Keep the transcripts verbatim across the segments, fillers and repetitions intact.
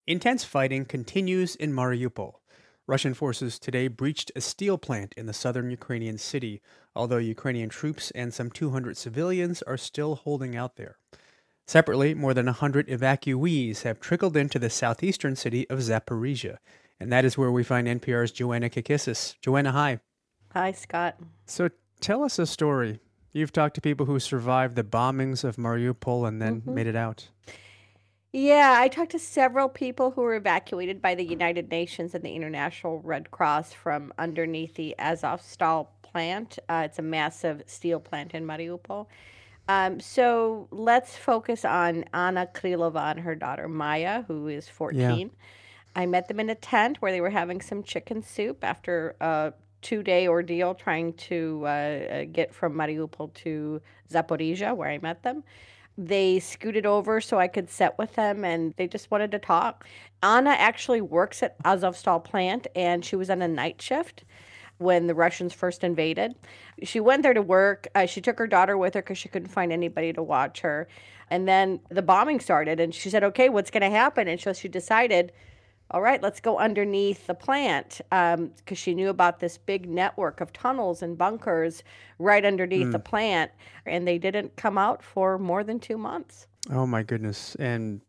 Intense fighting continues in Mariupol. Russian forces today breached a steel plant in the southern Ukrainian city, although Ukrainian troops and some two hundred civilians are still holding out there. Separately, more than one hundred evacuees have trickled into the southeastern city of Zaporizhia, and that is where we find N P R's Joanna Kakissis. Joanna, hi. Hi, Scott. So tell us a story. You've talked to people who survived the bombings of Mariupol and then hmm made it out. Yeah, I talked to several people who were evacuated by the United Nations and the International Red Cross from underneath the Azovstal plant. Uh, it's a massive steel plant in Mariupol. Um, so let's focus on Anna Krylova and her daughter Maya, who is Yeah. fourteen. I met them in a tent where they were having some chicken soup after a two day ordeal trying to uh, uh, get from Mariupol to Zaporizhia, where I met them. They scooted over so I could sit with them and they just wanted to talk. Anna actually works at Azovstal plant and she was on a night shift when the Russians first invaded. She went there to work. Uh, she took her daughter with her because she couldn't find anybody to watch her. And then the bombing started and she said, okay, what's going to happen? And so she decided, all right, let's go underneath the plant because um, she knew about this big network of tunnels and bunkers right underneath the Mm. plant. And they didn't come out for more than two months. Oh, my goodness. And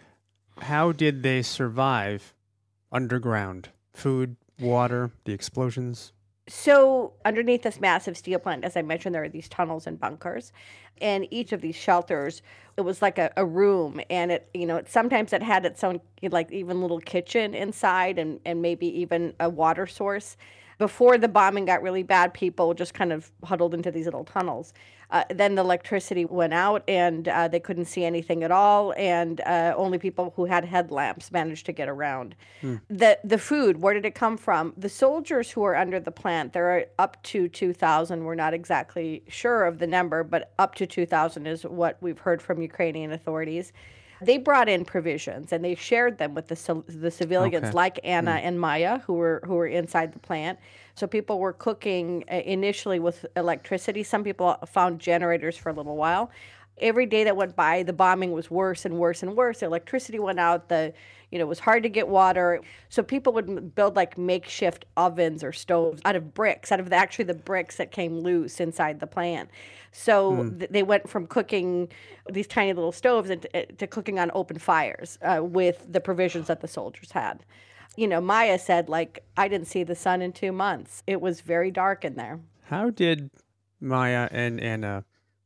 how did they survive underground? Food, water, the explosions? So, underneath this massive steel plant, as I mentioned, there are these tunnels and bunkers. And each of these shelters, it was like a, a room. And it, you know, it, sometimes it had its own, like even little kitchen inside and, and maybe even a water source. Before the bombing got really bad, people just kind of huddled into these little tunnels. Uh, then the electricity went out and uh, they couldn't see anything at all. And uh, only people who had headlamps managed to get around. Mm. The the food, where did it come from? The soldiers who are under the plant, there are up to two thousand. We're not exactly sure of the number, but up to two thousand is what we've heard from Ukrainian authorities. They brought in provisions and they shared them with the civ- the civilians Okay. like Anna Mm. and Maya who were who were inside the plant. So people were cooking uh, initially with electricity. Some people found generators for a little while. Every day that went by, the bombing was worse and worse and worse. The electricity went out. The you know, it was hard to get water. So people would m- build like makeshift ovens or stoves out of bricks, out of the, actually the bricks that came loose inside the plant. So Mm. th- they went from cooking these tiny little stoves into, uh, to cooking on open fires uh, with the provisions that the soldiers had. You know, Maya said, like, I didn't see the sun in two months. It was very dark in there. How did Maya and Anna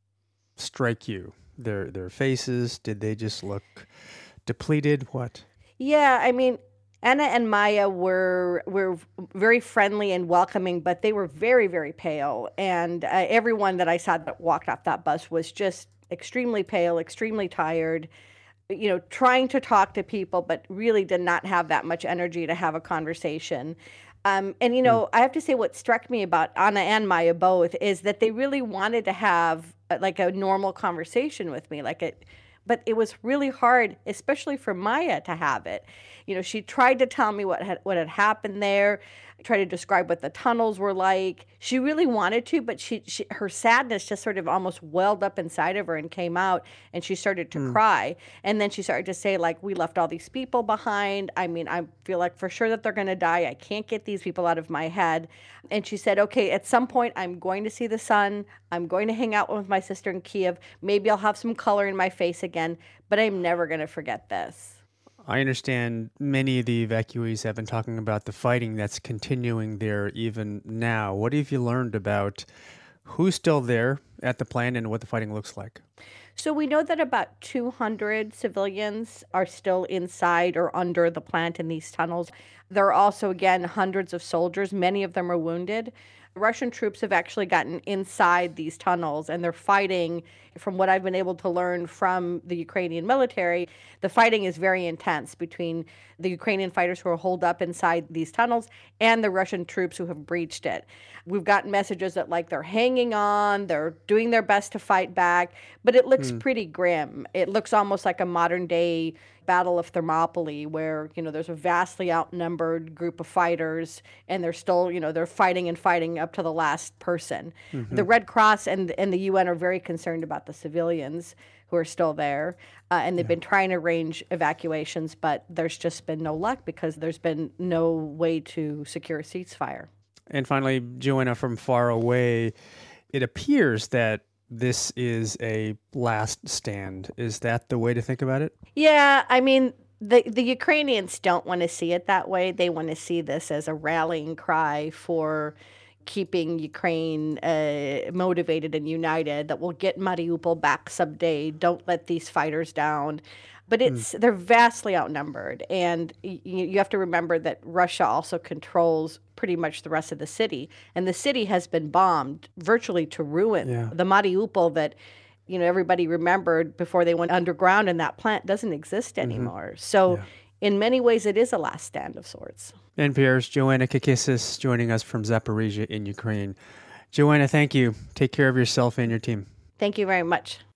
strike you? Their their faces, did they just look depleted? What? Yeah, I mean, Anna and Maya were were very friendly and welcoming, but they were very, very pale. And uh, everyone that I saw that walked off that bus was just extremely pale, extremely tired, you know, trying to talk to people, but really did not have that much energy to have a conversation. Um, and, you Mm. know, I have to say what struck me about Anna and Maya both is that they really wanted to have uh, like a normal conversation with me, like it, but it was really hard, especially for Maya to have it. You know, she tried to tell me what had what had happened there, tried to describe what the tunnels were like. She really wanted to, but she, she her sadness just sort of almost welled up inside of her and came out, and she started to Mm. cry. And then she started to say, like, we left all these people behind. I mean, I feel like for sure that they're going to die. I can't get these people out of my head. And she said, okay, at some point, I'm going to see the sun. I'm going to hang out with my sister in Kiev. Maybe I'll have some color in my face again, but I'm never going to forget this. I understand many of the evacuees have been talking about the fighting that's continuing there even now. What have you learned about who's still there at the plant and what the fighting looks like? So we know that about two hundred civilians are still inside or under the plant in these tunnels. There are also, again, hundreds of soldiers. Many of them are wounded. Russian troops have actually gotten inside these tunnels and they're fighting. From what I've been able to learn from the Ukrainian military, the fighting is very intense between the Ukrainian fighters who are holed up inside these tunnels and the Russian troops who have breached it. We've gotten messages that, like, they're hanging on, they're doing their best to fight back, but it looks Mm. pretty grim. It looks almost like a modern day Battle of Thermopylae, where, you know, there's a vastly outnumbered group of fighters, and they're still, you know, they're fighting and fighting up to the last person. Mm-hmm. The Red Cross and, and the U N are very concerned about the civilians who are still there, uh, and they've Yeah. been trying to arrange evacuations, but there's just been no luck because there's been no way to secure a ceasefire. And finally, Joanna, from far away, it appears that this is a last stand. Is that the way to think about it? Yeah, I mean, the the Ukrainians don't want to see it that way. They want to see this as a rallying cry for keeping Ukraine uh, motivated and united, that we'll get Mariupol back someday. Don't let these fighters down. But it's they're vastly outnumbered, and y- you have to remember that Russia also controls pretty much the rest of the city, and the city has been bombed virtually to ruin. Yeah. The Mariupol that you know everybody remembered before they went underground in that plant doesn't exist anymore. So, Yeah. in many ways, it is a last stand of sorts. N P R's Joanna Kakissis joining us from Zaporizhia in Ukraine. Joanna, thank you. Take care of yourself and your team. Thank you very much.